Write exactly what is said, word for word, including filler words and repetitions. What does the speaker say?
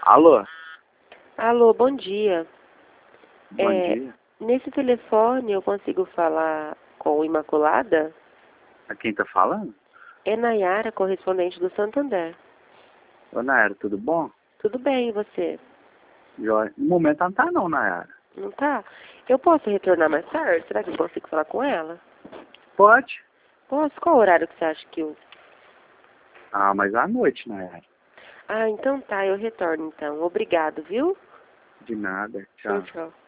Alô? Alô, bom dia. Bom É, dia. nesse telefone eu consigo falar com Imaculada? A quem tá falando? É Nayara, correspondente do Santander. Ô, Nayara, tudo bom? Tudo bem, e você? Jóia. No momento não tá não, Nayara. Não tá? Eu posso retornar mais tarde? Será que eu consigo falar com ela? Pode? Posso? Qual horário que você acha que eu... Ah, mas à noite, Nayara. Ah, então tá, eu retorno então. Obrigado, viu? De nada. Tchau, Tchau. tchau.